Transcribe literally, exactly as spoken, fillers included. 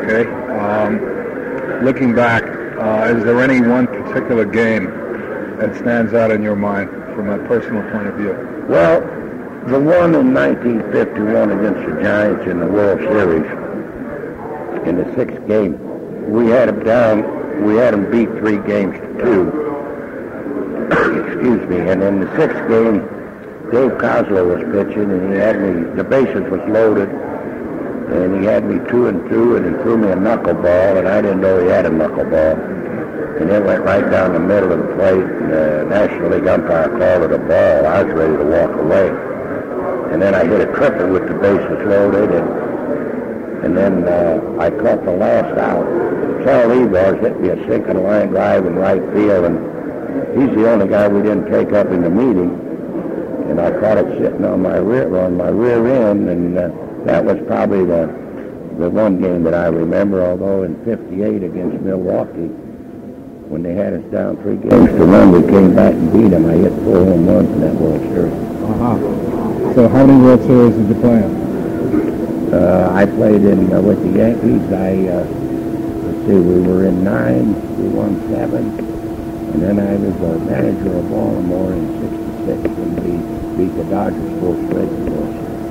Okay. Um, looking back, uh, is there any one particular game that stands out in your mind from a personal point of view? Well, the one in nineteen fifty-one against the Giants in the World Series, in the sixth game, we had them down, we had them beat three games to two. Excuse me. And in the sixth game, Dave Kozlo was pitching, and he had me, the bases was loaded, and he had me two and two, and he threw me a knuckleball, and I didn't know he had a knuckleball. And it went right down the middle of the plate, and the National League umpire called it a ball. I was ready to walk away. And then I hit a triple with the bases loaded, and and then uh, I caught the last out. Cal Evers hit me a sinking line drive in right field, and he's the only guy we didn't take up in the meeting. And I caught it sitting on my rear on my rear end, and uh, that was probably the the one game that I remember. Although in fifty-eight against Milwaukee, when they had us down three games to one, we came back and beat them. I hit four home runs in that World Series. Uh-huh. So how many World Series did you play in? Uh, I played in uh, with the Yankees. I uh, let's see, we were in nine, we won seven, and then I was a manager of Baltimore in sixty-six when we beat the Dodgers four straight.